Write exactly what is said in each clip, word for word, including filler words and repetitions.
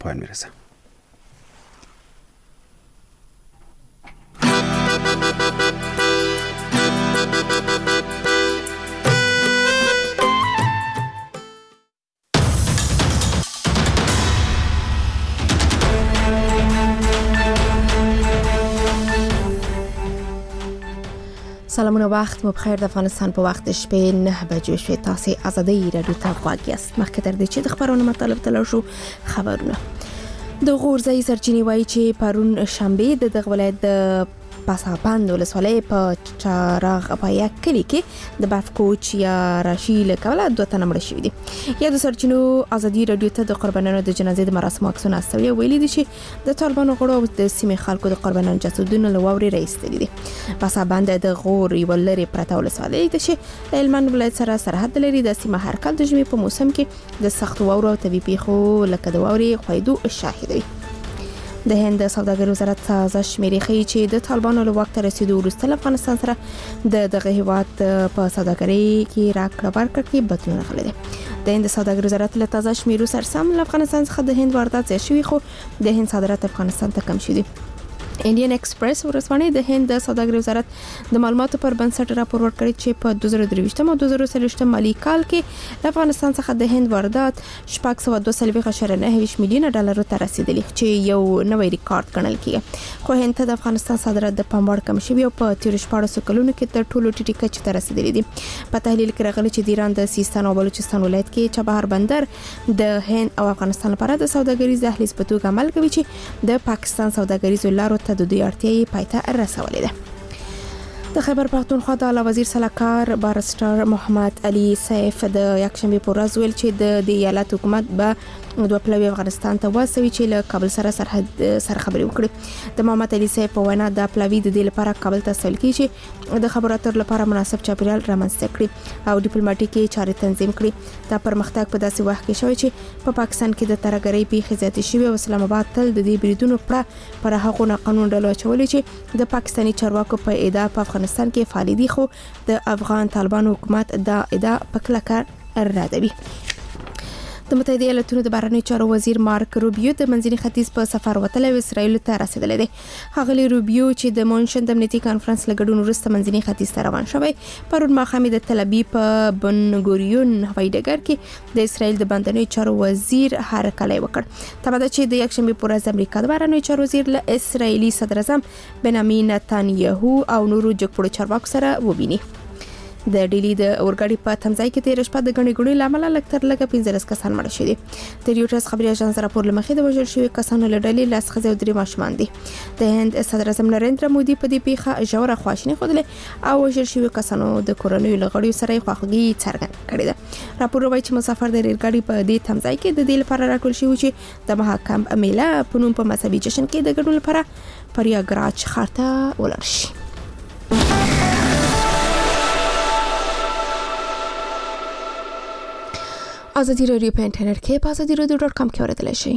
پایان میرسه. سلامونه، وخت مو بخیر. د افغانستان په وخت شپې نه بجو شوې. تاسو آزادۍ رادیو ته غواړئ است. مخکې تر دې چې د خبرونو مطلب تلل شو خبرونه د غورځي سرچینی وایي چې پرون شنبه د دغه ولایت د پاسابند ولسوالۍ په چراغ پایا کلی کې د بافکوچ یا راشیل کوله دوه تنه مړ شوي دي. یا د سرچینو آزادۍ رادیو ته د قربانانو د جنازې د مراسمو عکسونه استوي. ویلي دي چې د طالبانو غړو او د سیمې خلکو د قربانانو جسدونه له واورې راایستلي دي. پاسابند د غور یو لري پرته ولسوالۍ ده چې د هلمند ولایت سره سرحد لري. د سیمه هر کال د ژمي په موسم کې د سخت واورو او طبیعي پیښو لکه د واورې خویدو شاهد وي. د هند سوداګرۍ وزارت تازه شمیرې ښیي چې د طالبانو له واک ته رسیدو وروسته له افغانستان سره د دغه هیواد په سوداګرۍ کې راکړه ورکړه کې بدلون راغلی دی. د هند سوداګرۍ وزارت له تازه شمیرو سره سم له افغانستان څخه د هند واردات زیات شوي، خو د هند صادرات افغانستان ته کم شوي دي. انډین ایکسپریس ورځپاڼې د هند د سوداګرۍ وزارت د معلوماتو پر بنسټ راپور ورکړی چې په دوه زره درویشتم او دوه زره څلوېښتم مالي کال کې له افغانستان څخه د هند واردات شپږ سوه دوه څلوېښت اعشاریه نهه ویشت میلیونه ډالرو ته رسیدلي چې یو نوی ریکارډ ګڼل کیږي. خو هند ته د افغانستان صادرات د پام وړ کم شوي او په تیرو شپاړسو کلونو کې تر ټولو ټیټې کچې ته رسیدلي دي. په تحلیل کې راغلي چې د ایران د سیستان او بلوچستان ولایت کې چابهار بندر د هند او افغانستان لپاره د سوداګریز دهلیز په توګه عمل کوي چې د پاکستان سوداګریزو لارو ته د دوی اړتیاوې پایته رسولې ده. د خیبر پختونخوا د اعلی وزیر سلاکار بارسټر محمد علي سیف د یکشنبه په ورځ ویل چې د ایالت حکومت به دوه پلوي افغانستان ته واسوي چې له کابل سره سرحد سره خبرې وکړي. د محمد علي سیف په وینا د پلوي د دې لپاره کابل ته سل کیږي د خبرو اترو لپاره مناسب چاپیریال رامنځته کړي او ډیپلوماټیکي چارې تنظیم کړي. دا پرمختګ په داسې وخت کې شوی چې په پاکستان کې د ترهګرۍ پیښې زیاتې شوي او اسلام آباد تل د دې بریدونو پړه پر هغو قانون ډلو اچولې چې د پاکستاني چارواکو په ادعا په افغانستان کې فعال دي، خو د افغان طالبانو حکومت دا ادعا په کلکه ردوي. د متحده ایالاتونو د بهرنیو چارو وزیر مارک روبیو د منځني ختیځ په سفر وتلی او اسرائیل ته رسیدلی دی. ښاغلی روبیو چې د مونشن د امنیتي کانفرنس له ګډون وروسته منځني ختیځ ته روان شوی، پرون ماښام د تل ابیب په بن ګوریون هوایي ډګر کې د اسرائیل د بهرنیو چارو وزیر هرکلی وکړ. تمه ده چې د یکشنبې په ورځ د امریکا د بهرنیو چارو وزیر له اسرائیلي صدر اعظم بنیامین نتانیاهو او نورو جګپوړو چارواکو سره وویني. د ډیلی د اورګاډي په تمځای کې تیر شپه د غني غني لامل لکتر لګه پنځلس کسان مړ شوي دي. د ریوټرز خبري اژانس راپور لمخې د وژل شوي کسانو له ډلې لاس خزه او درې ماشومان دي. د هند صدر اعظم نریندرا مودي په دې پیښه ژوره خواشیني خوده او وژل شوي کسانو د کورنۍ لغړیو سره خواخوږي څرګند کړې ده. راپور وايي چې مسافر د ریلګاډي په دې تمځای کې د دې لپاره راټول شوي چې د محاکم میله په نوم په مذهبي جشن کې د ګډون لپاره پریاګراج ښار ته ولاړ شي. آزادی رادیو په انټرنیټ کې په آزادی رادیو ډاټ کام کې اوریدلای شئ.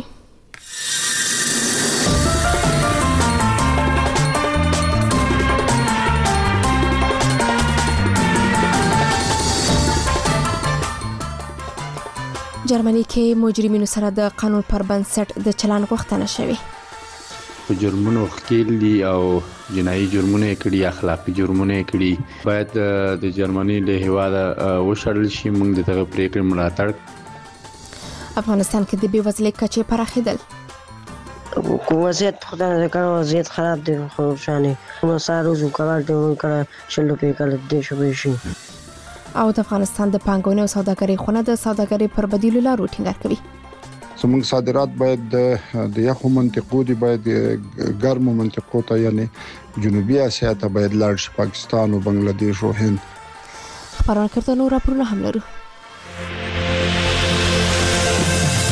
جرمني کې مجرمینو سره د قانون پر بنسټ د چلن غوښتنه شوې. په جرمونو ښکیل دي او جنایي جرمونه کړي، اخلاقي جرمونه کړي، باید د جرمني له هیواده وشړل شي. موږ د دغه پریکړې ملاتړ. افغانستان کې د بېوزلۍ کچې پراخېدل. کو وضعیت خدای دې کړو، وضعیت خراب دی. خو شانې نو سارو زو کار ته کړه شلو په کال دې شوي شي. او د افغانستان د پانګونې او سوداګرۍ خونه د سوداګرۍ پر بدیلو لارو ټینګار کوي. زموږ صادرات باید د یخو منطقو دی، باید ګرمو منطقو ته یعنی جنوبي اسیا ته باید لاړ شي، پاکستان او بنگلاديش او هند. خبرونه کړه نو راپورونه هم لرو.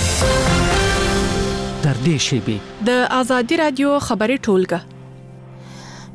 تر دې شی به د آزادی رادیو خبري ټولګه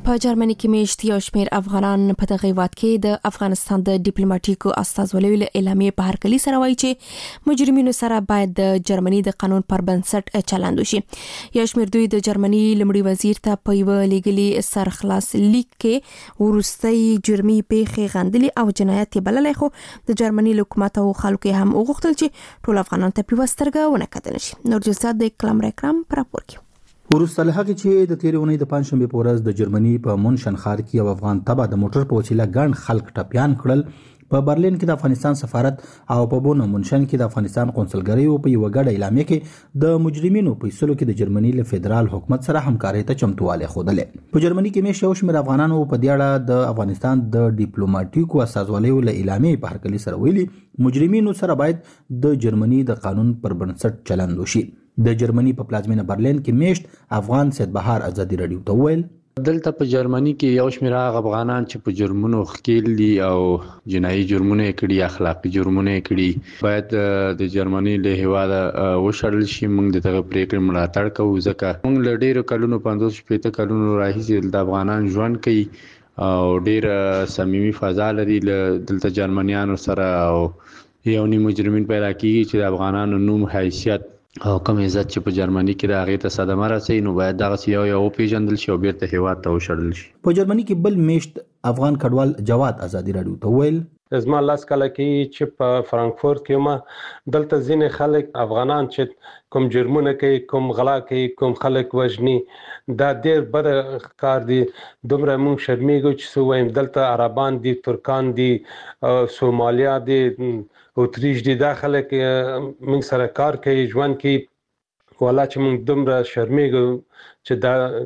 په جرمني کې میشت یو شمېر افغانان په دغه هیواد کې د افغانستان د ډیپلوماټیکو استازولیو له اعلامیې په هرکلي سره وایي چې مجرمینو سره باید د جرمني د قانون پر بنسټ چلند وشي. یو شمېر دوی د جرمني لمړي وزیر ته په یو لیګلي سرخلاص لیک کې ورستۍ جرمي پیښې غندلي او جنایت بللی، خو د جرمني حکومت او خلکو هم وغوښتل چې ټول افغانان ته په وسترګه ونه کتل شي. نور جزئیات د کلام راکرام پر راپور کې. وروسته له هغې چې د تېرې اونۍ د پنجشنبې په ورځ د جرمني په مونشن ښار کې یو افغان تبه د موټر په وسیله ګڼ خلک ټپیان کړل، په برلین کې د افغانستان سفارت او په بون مونشن کې د افغانستان قونسلګریو په یوه ګډه اعلامیه کې د مجرمینو په ایستلو کې د جرمني له فدرال حکومت سره همکارۍ ته چمتووالی ښودلی. په جرمني کې میشت یو شمېر افغانانو په دې اړه د افغانستان د ډیپلوماټیکو استازولیو له اعلامیې په هرکلي سره ویلي مجرمینو سره باید د جرمني د قانون پر بنسټ چلند وشي. د جرمني په پلازمینه برلین کې میشت افغان سید بهار ازادي رادیو ته وویل دلته په جرمني کې یو شمېر هغه افغانان چې په جرمونو ښکېل دي او جنایي جرمونه یې کړي، اخلاقي جرمونه یې کړي، باید د جرمني له هیواده وشړل شي. موږ د دغه پریکړې ملاتړ کوو ځکه موږ له ډېرو کلونو پنځوس شپېته کلونو راهیسې د افغانان ژوند کوي او ډېر صمیمي فضا لري دلته جرمنیانو سره، او یو نیم مجرمین پیدا کیږي چې د افغانانو نوم، حیثیت او کوم عزت چې په جرمني کې د هغې ته صدمه رسوي نو باید دغسې یو یو وپېژندل شي او بیرته هیواد ته وشړل شي. په جرمني کې بل میشت افغان کډوال جواد ازادي رادیو ته وویل زما لاس کله کې چې په فرانکفورت کې ما دلته ځینې خلک افغانان چې کوم جرمونه کوي، کوم غلا کوي، کوم خلک وژني، دا ډېر بد کار دی. دومره موږ شرمېږو چې څه وایم، دلته عربان دي، ترکان دي، سومالیا دي، اتریش دي، دا خلک موږ سره کار کوي، ژوند کوي. والا چې موږ دومره شرمېږو چې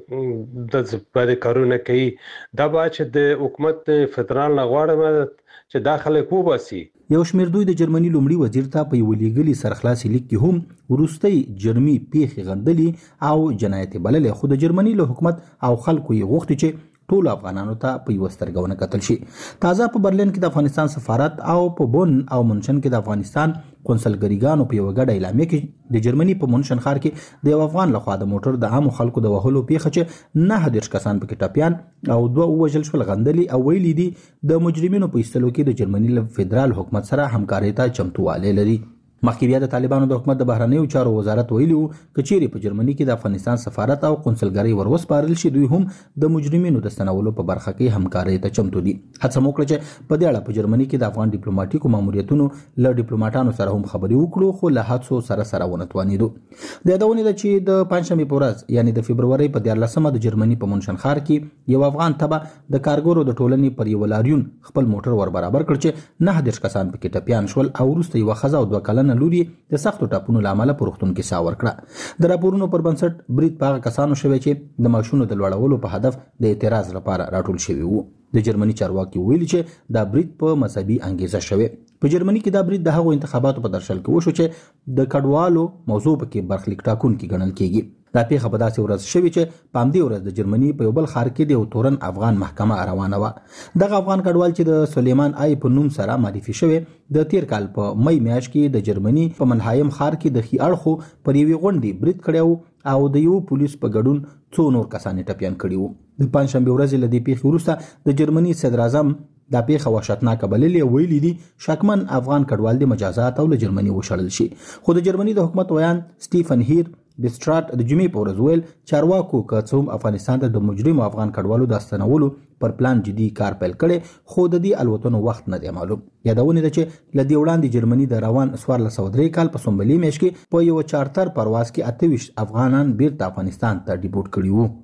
دا د بد کارونه کوي. دا باید چې د حکومت فدرال نه غواړم چې دا خلک وباسي. یو شمېر دوی د جرمني لومړي وزیر ته په یوه لیږلي سرخلاصي لیک کې هم وروستۍ جرمي پیښې غندلي او جنایت بللی، خو د جرمني له حکومت او خلکو یې غوښتي چې ټولو افغانانو ته په یوه سترګه ونه کتل شي. تازه په برلین کې د افغانستان سفارت او په بون او منشن کې د افغانستان قونسلګریګانو په یوه ګډه اعلامیه کې د جرمني په منشن ښار کې د یو افغان لخوا د موټر د عامو خلکو د وهلو پیښه چې نهه دېرش کسان پکې ټپیان او دوه ووژل شول غندلي او ویلي دي د مجرمینو په ایستلو کې د جرمني له فدرال حکومت سره همکارۍ ته چمتووالی لري. مخکې بیا د طالبانو د حکومت د بهرنیو چارو وزارت ویلي وو که چیرې په جرمني کې د افغانستان سفارت او قونسلګرۍ ور وسپارل شي دوی هم د مجرمینو د ستنولو په برخه کې همکارۍ ته چمتو دي. هڅه مو کړه چې په دې اړه په جرمني کې د افغان ډیپلوماټیکو ماموریتونو له ډیپلوماټانو سره هم خبرې وکړو، خو له هڅو سره سره ونه توانېدو. د یادونې ده چې د پنجشنبې په ورځ یعنې د فبرورۍ په دیارلسمه د جرمني په منشن ښار کې یو افغان تبه د کارګرو د ټولنې پر یوه لاریون خپل موټر ور برابر کړ چې نهه دېرش کسان پکې ټپیان شول او وروسته یوه ښځه او دوه کلنه لور یې د سختو ټاپونو له امله په روغتون کې ساه ورکړه. د راپورونو پر بنسټ برید په هغه کسانو شوی چې د معاشونو د لوړولو په هدف د اعتراض لپاره راټول شوي وو. د جرمني چارواکي ویلي چې دا برید په مذهبي انګیزه شوی. په جرمني کې دا برید د هغو انتخاباتو په درشل کې وشو چې د کډوالو موضوع پکې برخلیک ټاکونکي ګڼل کیږي. دا پیښه په داسې ورځ شوې چې په همدې ورځ د جرمني په یو بل ښار کې د یو تورن افغان محکمه روانه وه. دغه افغان کډوال چې د سلیمان آی په نوم سره معرفي شوی د تیر کال په می میاشت کې د جرمني په منهایم ښار کې د ښي اړخو پر یوې غونډې برید کړی و او د یو پولیس په ګډون څو نور کسان یې ټپیان کړي وو. د پنجشنبې ورځې له دې پیښې وروسته د جرمني صدر اعظم دا پیښه وحشتناکه بللې او ویلي دي شکمن افغان کډوال د مجازات او له جرمني وشړل شي. خو د جرمني د حکومت ویان سټیفن هیر بیسټراټ د جمعې په ورځ ویل چارواکو که څه هم افغانستان ته د مجرمو افغان کډوالو د ستنولو پر پلان جدي کار پیل کړی خو د دې الوتنو وخت نه دی معلوم. یادونه ده چې له دې وړاندې جرمني د روان څوارلس سوه درې کال په سنبلې میاشت کې په یوه چارتر پرواز کې اته ویشت افغانان بیرته افغانستان ته ډیپورټ کړي وو.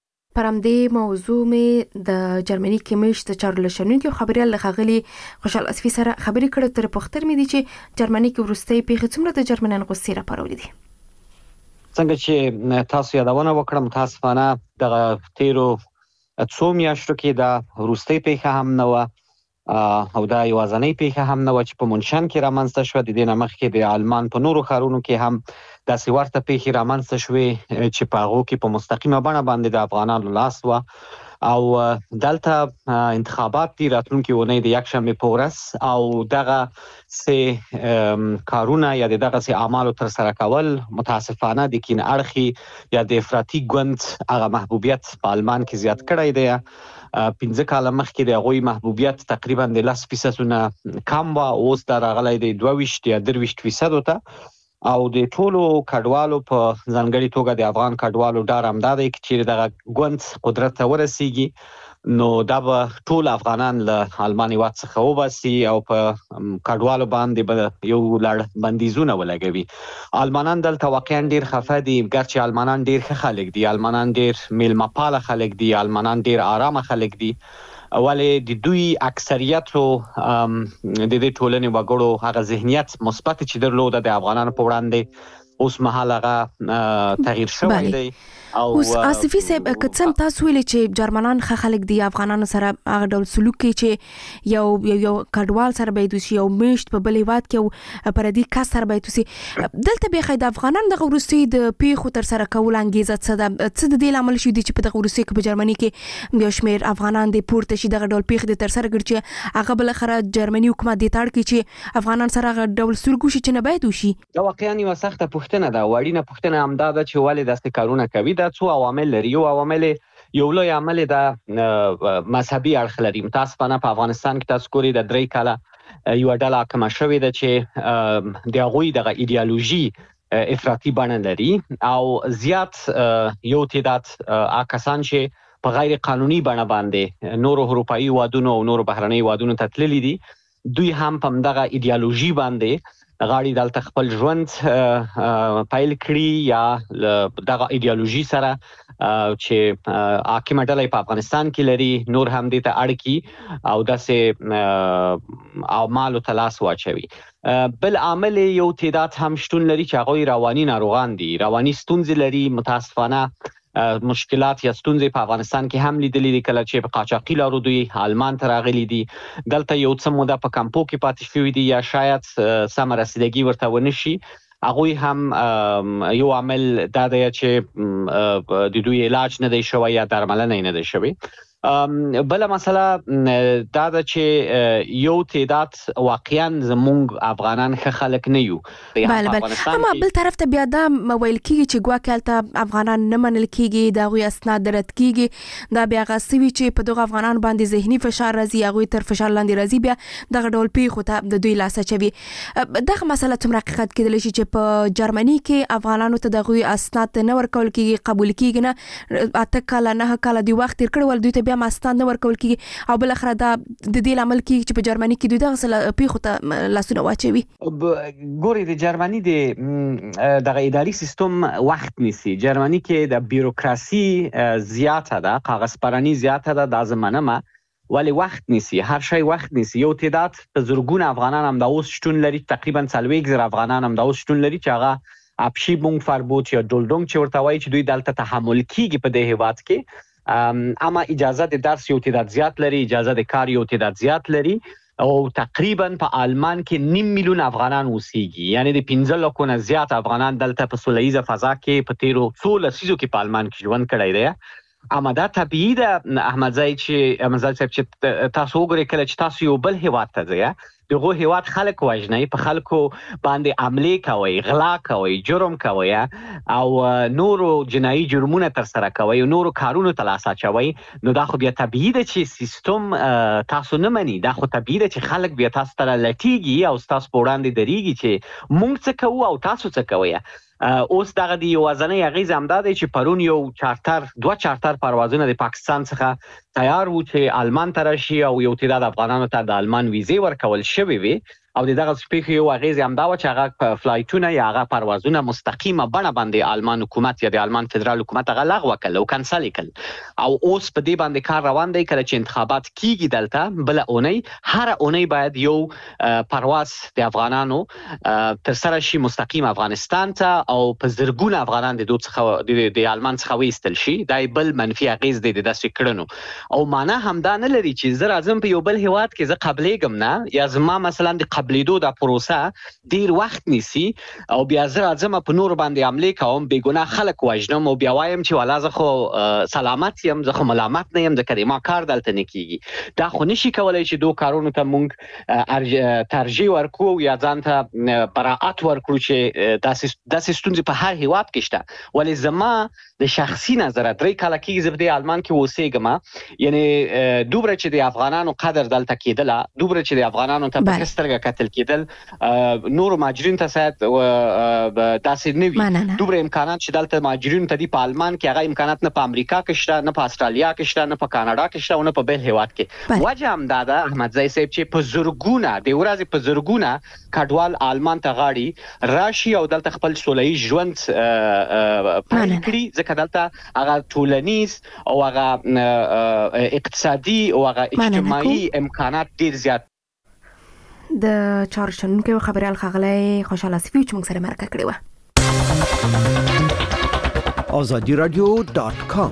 پر همدې موضوع مې د جرمني کې میشت د چارو له شنونکي او خبریال له ښاغلي خوشحال اصفي سره خبرې کړې. تر پوښتنې مې دي چې جرمني کې وروستۍ پیښې څومره د جرمنیانو غوسې راپارولې دي. څنګه چې تاسو یادونه وکړه متاسفانه دغه تیرو څو میاشتو کې دا وروستۍ پیښه هم نه وه او دا یوازنۍ پیښه هم نه وه چې په منشن کې رامنځته شوه. د دې نه مخکې د آلمان په نورو ښارونو کې هم داسې ورته پیښې رامنځته شوې چې په هغو کې په مستقیمه بڼه باندې د افغانانو لاس وه او دلته انتخابات دي راتلونکي ونې د یکشنبه په ورځ او دغه سه کارونه یا دغه سه اعمال تر سره کول متاسفانه د کین اړخي یا د افراطي ګوند هغه محبوبیت په آلمان کې زیات کړی دی. پنځه کاله مخکې د هغوی محبوبیت تقریبا د لس فیصدونه کم و، اوس دا راغلی دی دوه ویشت یا درې ویشت فیصدو ته. او د ټولو کډوالو په ځانګړي توګه د افغان کډوالو ډار همدا دی چې دغه ګوند قدرت ته ورسیږي نو دا به ټول افغانان له آلمان هېواد څخه وباسي او په کډوالو باندې به یو لړ بندیزونه ولګوي. آلمانان دلته واقعا ډیر خفه دي، ګرچې آلمانان ډیر ښه خلک دي، آلمانان ډیر میلمه پاله خلک دي، آلمانان ډیر آرامه خلک دي، ولې د دوی اکثریتو د دې ټولنې وګړو هغه ذهنیت مثبت چې درلوده د افغانانو په وړاندې اوس مهال هغه تغییر شوی دی. اوس آصفي صاحب که څه تاسو ویل چې جرمنان ښه خلک دي، افغانانو سره هغه ډول سلوک کوي چې یو یو کډوال سره باید وشي، یو میشت په بل هېواد کې یو پردي کس سره باید وشي. دلته بیا د افغانانو دغه وروستیو د پیښو تر سره کولو انګیزه څه ده؟ څه د دې لامل شوي دي چې په دغه وروستیو کې په جرمني کې یو شمېر افغانان دې پورته شي دغه ډول پیښې دې تر سره کړي چې هغه بالاخره جرمني حکومت دې ته اړ کړي چې افغانان سره هغه ډول سلوک وشي چې نه باید وشي؟ دا واقعا یوه سخته پوښتنه ده. وړینه پوښتنه همدا ده چې ولې داسې کارونه کوي. دا څو عوامل لري. یو عوامل یو لوی عامل د مذهبي اړخ لري. متاسفانه په افغانستان کې تاسو ګورئ د درې کاله یو ډله حاکمه شوې ده چې د هغوی دغه ایډیالوژي افراطي بڼه لري او زیات یو تعداد کسان چې په غیر قانوني بڼه باندې نورو اروپایي هېوادونو او نورو بهرنۍ هېوادونو ته تللي دي، دوی هم په همدغه ایډیالوژي باندې غاړي دلته خپل ژوند پیل کړي یا دغه ایډیالوژي سره چې حاکمه ډله په افغانستان کې لري نور هم دې ته اړ کړي او داسې اعمالو ته لاس واچوي. بل عامل یو تعداد هم شتون لري چې هغوی رواني ناروغان دي، رواني ستونزې لري. متاسفانه مشکلات یا ستونزې په افغانستان کې هم لیدلې دي، کله چې په قاچاقي لارو دوی آلمان ته راغلي دي، دلته یو څه موده په کمپو کې پاتې شوي دي یا شاید سمه رسیدګي ورته ونه شي. هغوی هم یو عامل دا دی چې د دوی علاج نه دی شوی یا درملنه نه دی شوی. بل مسله دا ده چې یو تعداد واقعا زموږ افغانان ښه خلک نه یو. بله بله، اما بل طرف ته بیا دا ویل کېږي چې ګواکې هلته افغانان نه منل کېږي، د هغوی اسناد رد کېږي. دا بیا هغه څه وي چې په دغو افغانانو باندې ذهني فشار راځي، هغوی تر فشار لاندې راځي، بیا دغه ډول پیښو ته د دوی لاس اچوي. دغه مسله څومره حقیقت کېدلی شي چې په جرمني کې افغانانو ته د هغوی اسناد نه ورکول کېږي، قبول کېږي نه؟ اته کاله نه کاله دوی وخت تېر کړی ول، دوی ته بیا ماستان نه ورکول کېږي او بل اخره دا د دې لامل کېږي چې په جرمني کې دوی دغه پیښو ته لاسونه واچوي. ګوري د جرمني د دغه اداري سیستم وخت نیسي. جرمني کې د بیروکراسي زیاته ده، کاغذ پرانی زیاته ده، دا زمانه ولی وخت نیسی، هر شای وخت نیسی. یو تعداد زرګونه افغانان هم دا اوس شتون لري، تقریبا څلوېښت زره افغانان هم دا اوس شتون لري چې هغه اپشي بونګ فربوت یا ډولډونګ چې ورته وایي چې دوی دلته تحمل کیږي په دې هېواد کې. اما اجازه د درس یو تعداد زیات لري، اجازه د کار یو تعداد زیات لري او تقریبا په آلمان کې نیم میلیون افغانان اوسېږي. یعنی د پنځه لکو نه زیات افغانان دلته په سوله ییزه فضا کې په تیرو څو لسیزو کې په آلمان کې ژوند کړی دی. اما دا طبیعي ده احمدزی چې احمدزی صاحب چې تاسو وګورئ کله چې تاسو یو بل هېواد ته ځئ، دغه هېواد خلک وژنئ، په خلکو باندې حملې کوئ، غلا کوئ، جرم کوئ او نورو جنایي جرمونه ترسره کوئ، نورو کارونو ته لاس اچوئ، نو دا خو بیا طبیعي ده چې سیستم تاسو نه مني. دا خو طبیعي ده چې خلک بیا تاسو ته لټیږي او تاسو په وړاندې درېږي چې موږ څه کوو او تاسو څه کوئ. اوس دغه د یوازنۍ اغیز همدا دی چې پرون یو چارتر دوه چارتر پروازونه د پاکستان څخه تیار وو چې آلمان ته راشي او یو تعداد افغانانو ته د آلمان ویزې ورکول شوې وي او د دغه سپیخ یو اغیز همدا و چې هغه فلایټونه یا هغه پروازونه مستقیمه بڼه باندې آلمان حکومت یا د آلمان فدرال حکومت هغه لغوه کړل او کنسل کړل او اوس په دې باندې کار روان دی. کله چې انتخابات کیږي دلته بل اونۍ هر اونۍ باید یو پرواز د افغانانو تر سره شي مستقیم افغانستان ته او په زرګونه افغانان د دوه څخه د آلمان څخه وایستل شي. دا بل منفي اغیز دی د داسې کړنو او معنا همدا نه لري چې زه راځم په یو بل هیواد کې زه قبلېږم نه یا زما مثلا د قبلېدو د پروسه ډیر وخت نیسي او بیا زه راځم په نور باندې عملې کوم بې ګناه خلک وژنم او بیا وایم چې والا زه خو سلامت یم زه خو ملامت نه یم ځکه ما کار دلته نه کیږي دا خو نشي کولای چې دوه کارونو ته موږ ترجیح ورکو یا ځان ته براءت ورکړو چې داسې داسې ستونزې په هر هیواد کې شته ولې زما د شخصي نظر درې کاله کېږي زه په دې آلمان کې اوسېږم یعنی دومره چې د افغانانو قدر دلته کېدله دومره چې د افغانانو ته په سترګه کتل کېدل نورو مهاجرینو ته شاید داسې نه وي دومره امکانات چې دلته مهاجرینو ته دي په آلمان کې هغه امکانات نه په امریکا کې شته نه په استرالیا کې شته نه په کاناډا کې شته او نه په بل هیواد کې وجه همدا ده احمدزی صاحب چې په زرګونه د ورځې په زرګونه کډوال آلمان ته غاړي راشي او دلته خپل سولهي ژوند پیل کړي ځکه دلته هغه ټولنیز او هغه اقتصادي او هغه اجتماعي امکانات ډیر زیات د چارو شنونکو خبريال خغلی خوشاله سفیو چې موږ سره مرکه کړې و azadi radio dot com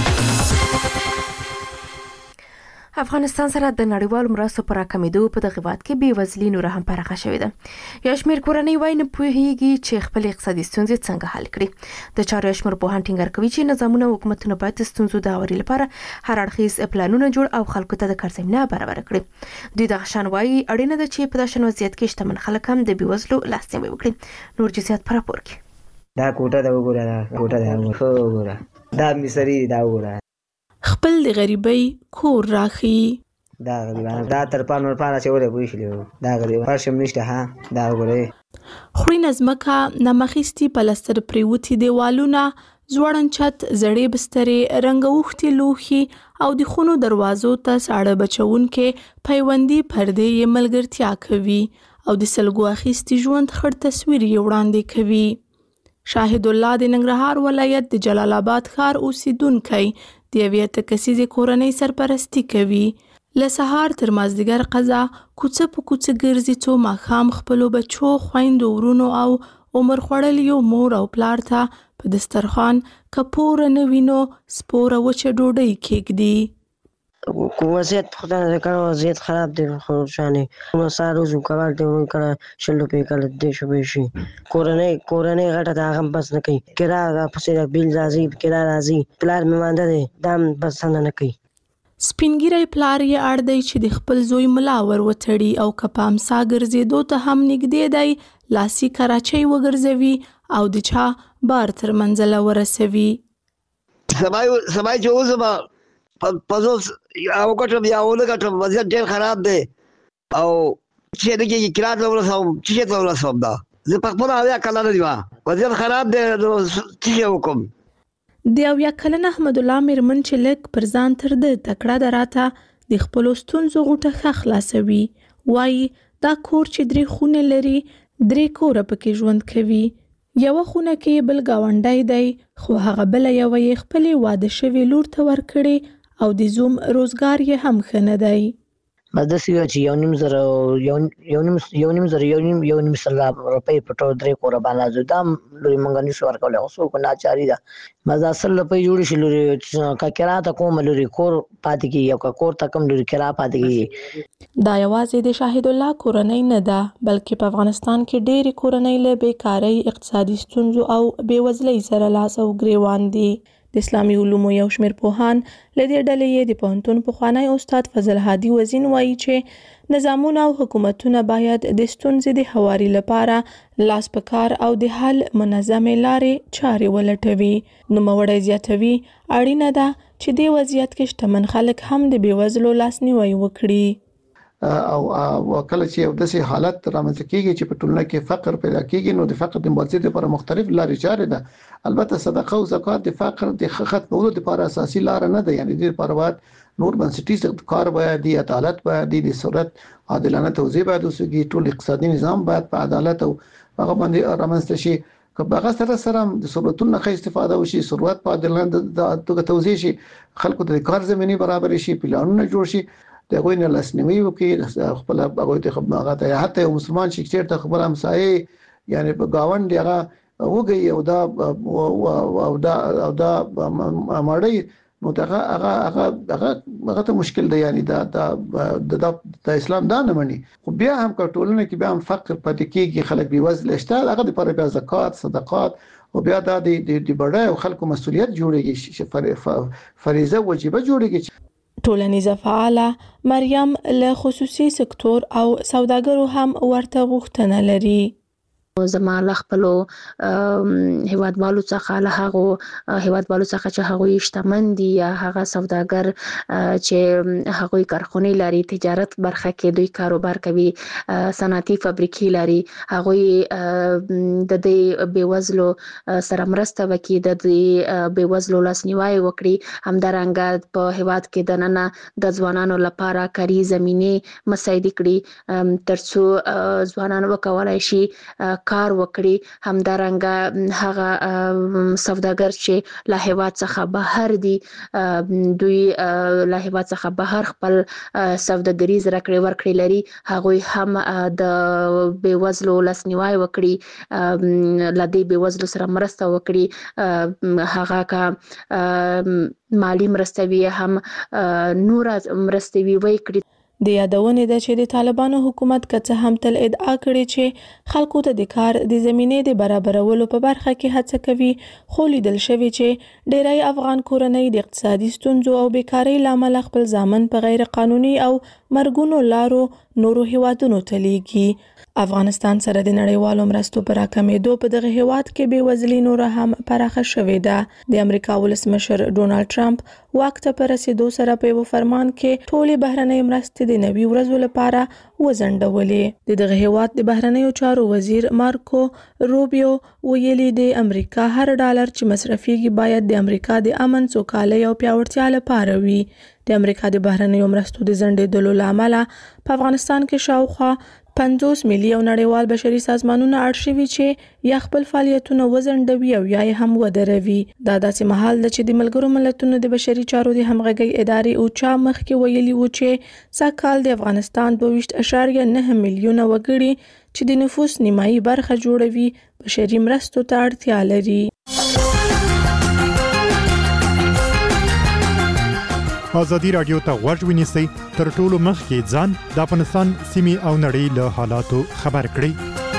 افغانستان سره د نړیوالو مرستو پر راکمېدو په دغه وخت کې بې وزلي نور هم پراخه شوې ده یو شمېر کورنۍ وایي نه پوهېږي چې خپل اقتصادي ستونزې څنګه حل کړي د چارو شمېر پوهان ټینګار کوي چې نظامونه او حکومتونه باید د ستونزو د هواري لپاره هر اړخیز پلانونه جوړ او خلکو ته د کار زمینه برابر کړي دوی دغه شان وایي اړینه ده چې په داسې وضعیت کې شتمن خلک هم د بې وزلو لاسنیوی وکړي نور جزئیات په راپور کې دا کوټه دا وګوره دا کوټه دا وګوره دا مصری دا وګوره خپل د غریبۍ کور راخي دا غریبانه دا تر پانور پانه چې وره وښلو دا غریب فرشم نشته ها دا وګوره خوري نظمکه نمخېستي پلستر پریوتی دیوالونه زوړن چت زړې بسترې رنګ اوختي لوخي او د خونو دروازو ته ساړه بچون کې پیوندي پردې یې ملګرتیا کوي او د سلګو اخیستي ژوند خړ تصویر یې وړاندې کوي شاهد الله د ننګرهار ولایت د جلال آباد ښار اوسیدونکی د یوې اتکسیزې کورنۍ سرپرستي کوي له سهار تر مازدیګر قضا کوڅه په کوڅه ګرځي څو ماښام خپلو بچو خویندو ورونو او عمر خوړلیو مور او پلار ته په دسترخوان کپوره نه وینو سپوره وچه ډوډۍ کېږدي وضعیت خدای نه کړه وضعیت خراب دی خو شانې نو سارو زو کار دی نو کړه شلو په کله دې شو به شي کورنۍ کورنۍ غټه دا هم بس نه کوي کرا پسې بیل راځي کرا راځي پلار مې مانده دی دام بس نه کوي سپینګیری پلار یې اړ دی چې د خپل زوی ملا ور وتړي او کپام سا ګرځېدو ته هم نږدې دی لاسي کراچۍ وګرځوي او د چا بار تر منځله ورسوي سبای سبای چې اوسما پزو او کټم یا اول کټم وضعیت ډېر خراب دی او چې دغه کراچۍ ورسوم چې څه ورسوم دا زه په خپل اویا کله نه دی وضعیت خراب دی چې وکم د اویا کلن احمد الله میرمن چې لږ پر ځان تر د تکړه دراته د خپلو ستونزو غوټه ښه خلاصوي وایي دا کور چې درې خونه لري درې کوره پکې ژوند کوي یوه خونه کې بل ګاونډی دی خو هغه بله یوه یې خپلې واده شوې لور ته ورکړې او د زوم روزګار یې هم ښه نه دی بس داسې وي چې یو نیم زره یو نیم یو نیم زره یو نیم یو نیم سل روپۍ په ټول درې کوره باندې زه دا لوري مونږ نشو ورکولی خو څوک ناچاري ده بس دا سل روپۍ جوړې شي لوري که کرا ته کوم لوري کور پاتې کېږي او که کور ته کوم لوري کرا پاتې کېږي دا یوازې د شاهد الله کورنۍ نه ده بلکې په افغانستان کې ډېرې کورنۍ له بېکارۍ اقتصادي ستونزو او بېوزلۍ سره لاس او ګرېوان دي د اسلامي علومو یو شمېر پوهان له دې ډلې یې د پوهنتون پخوانی استاد فضل هادي وزین وایي چې نظامونه او حکومتونه باید د ستونزې د هواري لپاره لاس په کار او د حل منظمې لارې چارې ولټوي نوموړی زیاتوي اړینه ده چې دې وضعیت کې شتمن خلک هم د بېوزلو لاسنیوی وکړي او کله چې یو داسې حالت رامنځته کیږي چې په ټولنه کې فقر پیدا کیږي نو د فقر د مبارزې لپاره مختلف لارې چارې ده البته صدقه او زکات د فقر د ختمولو لپاره اساسي لار نه ده یعنی د لپاره باید نور بنسټیز کار باید دی عدالت باید دی د صورت عادلانه توزیع باید وسوي ټول اقتصادي نظام باید په عدالت او هغه باندې رامنځته شي که هغه سره سره د ثروتونو ښه استفاده وشي ثروت په عادلانه توګه توزیع شي خلکو ته کار زميني برابر شي پلانونه جوړ شي دغه نه لاسنیوي وکړي خپل هغه ته هغه ته حتی یو مسلمان چې چیرته خبر همسایه یعنی په گاوند هغه وګي او دا او دا او دا مړی نو دغه هغه هغه هغه هغه ته مشکل دی یعنی دا د د اسلام دا نه مني خو بیا هم کټولنه کې بیا هم فقر پاتې کیږي خلک بي وزله شته هغه د پر بیا زکات صدقات او بیا د د بڑای او خلکو مسولیت جوړیږي چې فریضه وجيبه جوړیږي ټولنیزه فعاله مریم له خصوصي سکتور او سوداګرو هم ورته غوښتنه لري. زما له خپلو هیوادوالو څخه له هغه هیوادوالو څخه چې هغه شتمن دي یا هغه سوداګر چې هغه کارخونه لري تجارت برخه کې دوی کاروبار کوي صنعتي فابریکې لري هغه د دې بیوزلو سره مرسته وکړي د دې بیوزلو لاسنیوي وکړي همدارنګه په هیواد کې د نن د ځوانانو لپاره کاري زمينه مساعد کړي ترڅو ځوانان وکولای شي کار وکړي همدارنګه هغه سوداګر چې له هیواد څخه بهر دي دوی له هیواد څخه بهر خپل سوداګریز راکړې ورکړې لري هغه هم د بیوزلو لاسنیوي وکړي لدی بیوزلو سره مرسته وکړي هغه کا مالی مرستوي هم نور مرستوي وکړي. د یادونې ده چې د طالبانو حکومت که هم تل ادعا کړې چې خلکو ته د کار د زمینې د برابرولو په برخه کې هڅه کوي خو لیدل شوی چې ډیری افغان کورنۍ د اقتصادي ستونزو او بیکارۍ لامل خپل ځامن په غیر قانوني او مرګونو لارو نورو هیوادونو ته لیږي. افغانستان سره د نړیوالو مرستو پر راکمېدو په دغه هیواد کې بېوزلي نور هم پراخه شوې ده. د امریکا ولسمشر ډونالد ټرمپ واک ته په رسیدو سره په یو فرمان کې ټولې بهرنۍ مرستې د نوي ورځو لپاره وځنډولې. د دغه هیواد د بهرنیو چارو وزیر مارکو روبیو ویلي د امریکا هر ډالر چې مصرفيږي باید د امریکا د امن سوکالۍ او پیاوړتیا لپاره وي. د امریکا د بهرنیو مرستو د ځنډېدلو لامل په افغانستان کې شاوخوا پنځوس ملي او نړیوال بشري سازمانونه اړ شوي چې یا خپل فعالیتونه وځنډوي او یا هم ودروي. دا داسې مهال ده چې د ملګرو ملتونو د بشري چارو د همغږۍ ادارې اوچا مخکې ویلي و چې سږکال د افغانستان دوه ویشت اعشاریه نه میلیونه وګړي چې د نفوس نیمایي برخه جوړوي بشري مرستو ته اړتیا لري. ازادي راډیو ته غوږ ونیسئ تر ټولو مخکې ځان د افغانستان سیمې او نړۍ له حالاتو خبر کړئ.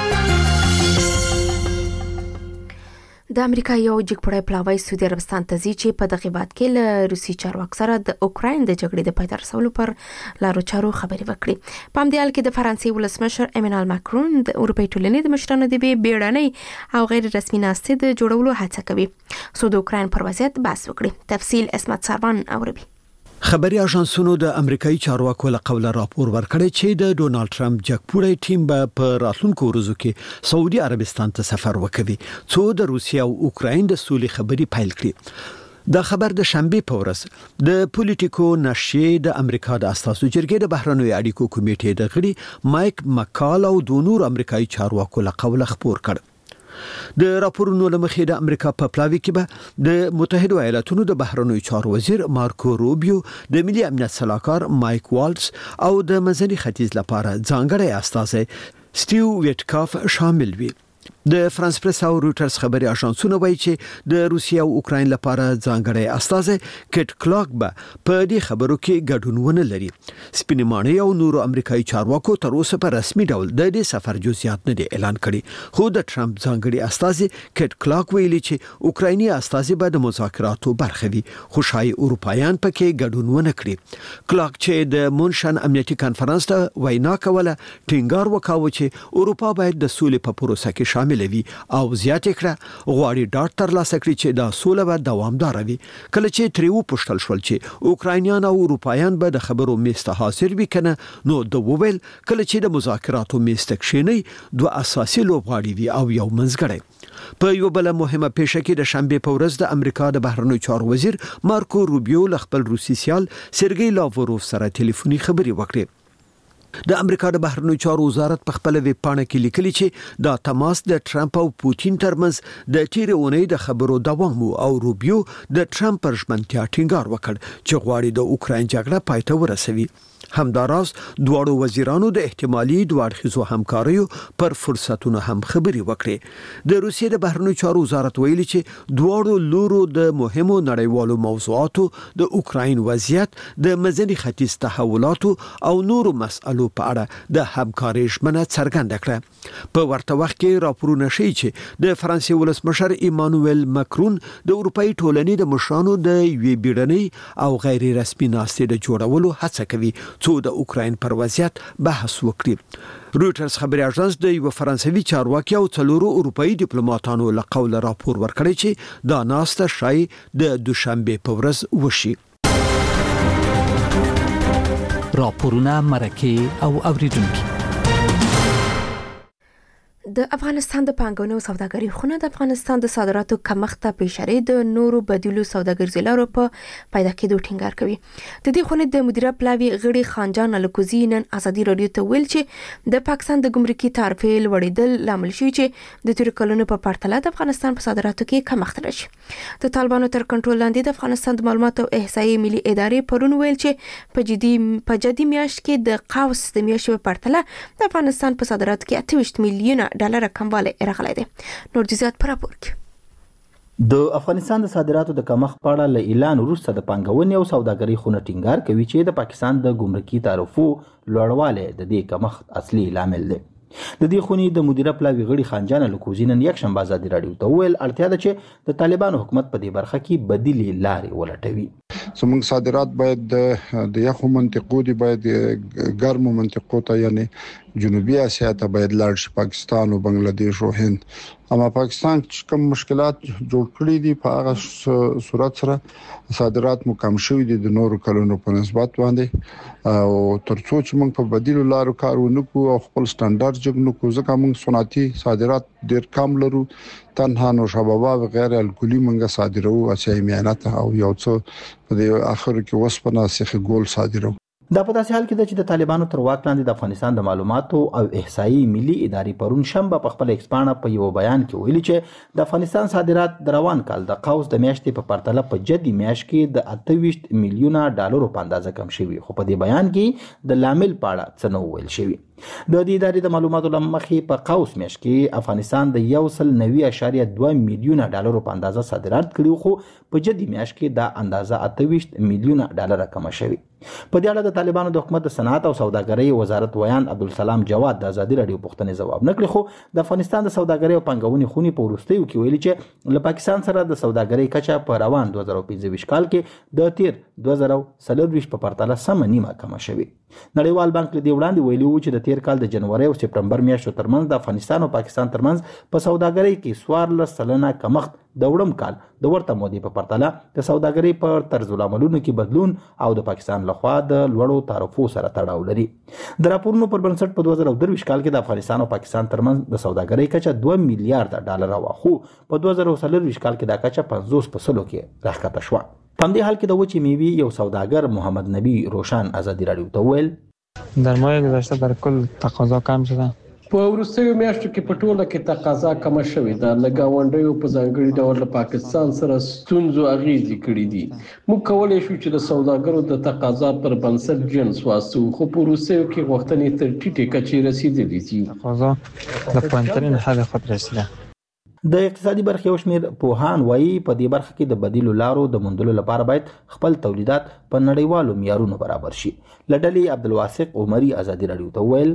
د امریکا یو جګپړی پلاوی سعودي عربستان ته ځي چې په دغه هیواد کې له روسي چارواکو سره د اوکراین د جګړې د پای ته رسولو پر لارو چارو خبرې وکړي. په همدې حال کې د فرانسې ولسمشر ایمانوئل ماکرون د اروپای ټولنې د مشرانو د بیړنۍ او غیر رسمي ناستې د جوړولو هڅه کوي څو د اوکراین پر وضعیت بحث وکړي. تفصیل اسمت سروان اوري. خبري اژانسونو د امریکایي چارواکو له قوله راپور ورکړی چې د ډونالد ټرمپ جګپوړی ټیم به په راتلونکو ورځو کې سعودي عربستان ته سفر وکړي څو د روسیا او اوکراین د سولې خبري پیل کړي. دا خبر د شنبه په ورځ د پولیټیکو نشریې د امریکا د اساسو جرګې د بهرنیو اړیکو کمیټې د غړي مایک مکال او د نور امریکایي چارواکو له قوله خبر کړ. د راپورونو لمخې د امریکا په پلاوی کې به د متحده ایالاتونو د بهرنیو چارو وزیر مارکو روبیو د ملي امنیت سلاکار مایک والټس او د منځني ختیځ لپاره ځانګړی استازی سټیو ویټکاف شامل وي. د فرانس پریس او رويټرز خبري اژانسونه وایي چې د روسیا او اوکراین لپاره ځانګړی استازی کټ کلاک به په دې خبرو کې ګډون ونه لري. سپینمانه او نورو امریکایي چارواکو تر اوسه په رسمي ډول د دې سفر جزئیات نه دي اعلان کړي خو د ټرمپ ځانګړي استازی کټ کلاک ویلي چې اوکرایني استازی به د مذاکراتو برخه وي خو شای اروپایان پکې ګډون ونه کړي. کلاک چې د مونشن امنیتي کانفرنس ته وینا کوله ټینګار وکاوه چې اروپا باید د سولې په پروسه کې شامل وي او زیاتې کړه غواړي ډاټ تر لاسه کړي چې دا سوله به دوامدار وي. کله چې تریو پښتل شول چې اوکراینیان او اروپایان به د خبرو میسته حاضر وي کنه نو د وویل کله چې د مذاکراتو میسته کښینی دوه اساسي لوبغاړي وي او یو منځګړی. په یو بل مهمه پیښه کې د شنبه په ورځ د امریکا د بهرنیو چارو وزیر مارکو روبیو له خپل روسي سیال سرګی لاوروف سره ټلیفوني خبري وکړې. د امریکا د بهرنیو چارو وزارت په خپل ویب پاڼه کې لیکلي چې دا تماس د ټرمپ او پوتین ترمنځ د تیرې اونۍ د خبرو دوام او روبیو د ټرمپ پر ژمنتیا ټینګار وکړ چې غواړي د اوکراین جګړه پای ته ورسوي. همداراز دواړو وزیرانو د احتمالي دوه اړخیزو همکاریو پر فرصتونو هم خبرې وکړې. د روسیې د بهرنیو چارو وزارت ویلي چې دواړو لورو د مهمو نړیوالو موضوعاتو د اوکراین وضعیت، د منځني ختیځ تحولاتو او نورو مسألو په اړه د همکارۍ ژمنه څرګنده کړه. په ورته وخت کې راپورونه ښیي چې د فرانسې ولسمشر ایمانوئل ماکرون د اروپאי ټولنې د مشرانو د یوې بیړنۍ او غیر رسمي ناستې د جوړولو هڅه کوي څو د اوکراین پر وضعیت بحث وکړي. رويټرز خبري اژانس د یو فرانسوي چارواکي او څلورو اروپאי ډیپلوماټانو له قوله راپور ورکړی چې دا ناسته شای د دوشنبه په ورځ وشي. راپورونه مرکه او اوریدونکو. د افغانستان د پانګونې او سوداګرۍ خونه د افغانستان د صادراتو کمښت په اشاره د نورو بدیلو سوداګریزو لارو په پیدا کېدو ټینګار کوي. د دې خونې د مدیره پلاوی غړي خانجان الکوزی نن ازادي رادیو ته ویل چې د پاکستان د ګمرکي تعرفې لوړېدل لامل شوی چې د تیر کلونو په پرتله د افغانستان په صادراتو کې کمښت راشي. د طالبانو تر کنټرول لاندې د افغانستان د معلوماتو او احصایې ملي ادارې پرون ویل چې په جدي په جدي میاشت کې د قوس د میاشتې په پرتله د افغانستان په صادراتو کې اته ویشت میلیونه ډالر کموالی راغلی دی. نور جزئیات پر راپور کې. د افغانستان د صادراتو د کمښت په اړه له اعلان وروسته د پانګونې او سوداګرۍ خونه ټینګار کوي چې د پاکستان د ګمرکي تعرفو لوړوالی د دې کمښت اصلي لامل دی. د دې خونې د مدیره پلاوی غړي خانجان الکوزی نن یکشنبه ازادي رادیو ته ویل اړتیا ده چې د طالبانو حکومت په دې برخه کې بدیلې لارې ولټوي. زموږ صادرات باید د یخو منطقو دي، باید ګرمو منطقو ته یعنی جنوبي اسیا ته باید لاړ شي، پاکستان او بنگلاديش او هند. اما پاکستان چې کوم مشکلات جوړ کړی دي په هغه صورت سره صادرات مو کم شوي دي د نورو کلونو په نسبت باندې، او ترڅو چې موږ په بدیلو لارو کار ونکړو او خپل سټانډارډ جوړ نکړو، ځکه موږ صنعتي صادرات ډیر کم لرو. تنها نو شبابا و غیر الکولي موږ صادرو، اچای میانت او یو څه په دې اخر کې وسپنه سیخ ګول صادرو. دا په داسې حال کې ده چې د طالبانو تر واک لاندې د افغانستان د معلوماتو او احصایې ملي ادارې پرون شنبه په خپل ایکسپانه په یو بیان کې ویلي چې د افغانستان صادرات د روان کال د قوس د میاشتې په پرتله په جدي میاشت کې د اته ویشت میلیونه ډالرو په اندازه کم شوي، خو په دې بیان کې د لامل په اړه څه نه ویل شوي. د دې ادارې د معلوماتو لمخې په قوس میاشت کې افغانستان د یو سل نوي اشاریه دوه میلیونه ډالرو په اندازه صادرات کړي، خو په جدي میاشت کې دا اندازه اته ویشت میلیونه ډالر کم شوي. په دې اړه د طالبانو د حکومت د صنعت او سوداګرۍ وزارت ویان عبدالسلام جواد د ازادي رادیو پوښتنې ځواب نه کړی، خو د افغانستان د سوداګرۍ او پانګونې خونې په وروستیو کې ویلي چې له پاکستان سره د سوداګرۍ کچه په روان دوه زره پنځه ویشت کال کې د تیر دوه زره څلور ویشت په پرتله سمه نیمه کمه شوې. نړیوال بانک له دې وړاندې ویلي و چې د تیر کال د جنوري او سپټمبر میاشتو ترمنځ د افغانستان او پاکستان ترمنځ په سوداګرۍ کې څوارلس سلنه کمښت د وړم کال د ورته مودې په پرتله د سوداګرۍ په طرز العملونو کې بدلون او د پاکستان لخوا د لوړو تعرفو سره تړاو لري. د راپورونو پر بنسټ په دوه زره درویشت کال کې د افغانستان او پاکستان ترمنځ د سوداګرۍ کچه دوه میلیارډ ډالر وه، خو په دوه زره څلور ویشت کال کې دا کچه پنځوس په سلو کې راښکته شوه. په همدې حال کې د وچې میوې یو سوداګر محمد نبی روشن ازادي رادیو ته ویل در ماه گذشته در کل تقاضا کم شده. په وروستیو میاشتو کې په ټوله کې تقاضا کمه شوې ده. له ګاونډیو په ځانګړي ډول له پاکستان سره ستونزو اغېزې کړي دي. موږ کولی شو چې د سوداګرو د تقاضا پر بنسټ جنس واسو، خو په وروستیو کې غوښتنې تر ټیټې کچې رسیدلې دي. تقاضا د پایین‌ترین حد خود رسیده. د اقتصادي برخې یو شمېر پوهان وایي په دې برخه کې د بدیلو لارو د موندلو لپاره باید خپل تولیدات په نړیوالو معیارونو برابر شي. له ډلې عبدالواسق عمري ازادي رادیو ته ویل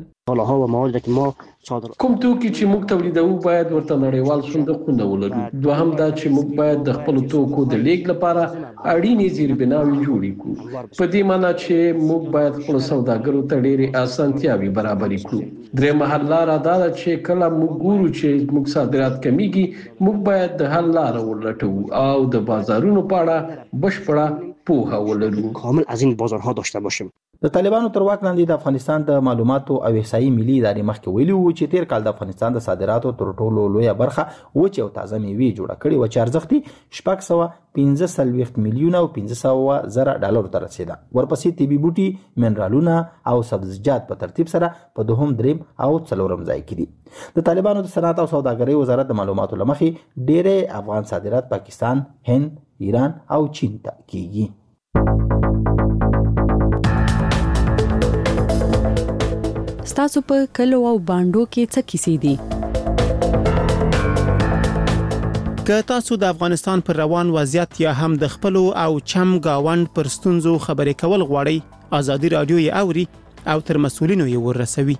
کوم توکي چې موږ تولیدوو باید ورته نړیوال صندوقونه ولرو. دوهم دا چې موږ باید د خپلو توکو د لیږد لپاره اړینې زیربناوې جوړې کړو، په دې معنی چې موږ باید خپلو سوداګرو ته ډېرې اسانتیاوې برابرې کړو. درېیمه حل لاره دا ده چې کله موږ ګورو چې موږ صادرات کمیږي، موږ باید د حل لاره ولټوو او د بازارونو په اړه بشپړه پوهه ولرو. کامل از این بازارها داشته باشیم. د طالبانو تر واک لاندې د افغانستان د معلوماتو او احصایې ملي ادارې مخکې ویلي وو چې تیر کال د افغانستان د صادراتو تر ټولو لویه برخه وچې او تازه میوې جوړه کړې وه چې ارزښت یې شپږ سوه پنځه څلوېښت میلیونه او پنځه سوه زره ډالرو ته رسېده. ورپسې طبي بوټي، منرالونه او سبزیجات په ترتیب سره په دوهم، دریم او څلورم ځای کې دي. د طالبانو د صنعت او سوداګرۍ وزارت د معلوماتو له مخې ډېری افغان صادرات پاکستان، هند، ایران او چین ته کیږي. ستاسو په کلو او باندو کې څه کیسې دي؟ که تاسو د افغانستان پر روان وضعیت یا هم د خپل او چم گاوند پر ستونزو خبرې کول غواړئ، ازادي رادیو یې اوري او تر مسؤلینو یې ورسوي.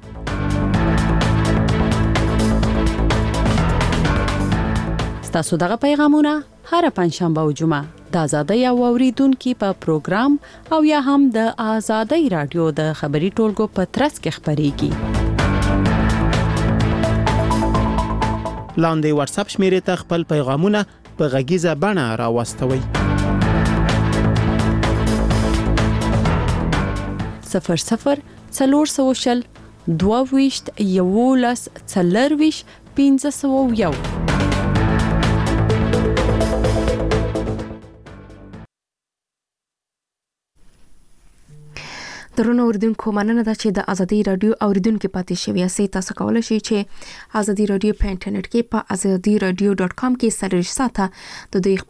ستاسو دغه پیغامونه هر پنځشنبه او جمعه د ازادي او اوریدونکو په پروګرام او یا هم د ازادي رادیو د خبري ټولګو په ترڅ کې خبريږي. لاندې واتس اپ شمیرې ته خپل پیغامونه په غږیزه بڼه راوستوئ. صفر صفر څلور سوه دوه ویشت یولس څلرویشت پنځه سوه یو. درنو اوریدونکو، مننه ده چې د ازادي رادیو اوریدونکو پاتې شوی یاست. تاسو کولای شئ چې ازادي رادیو په انټرنیټ کې په ازادي رادیو ډاټ کام کې سره ساته د دوی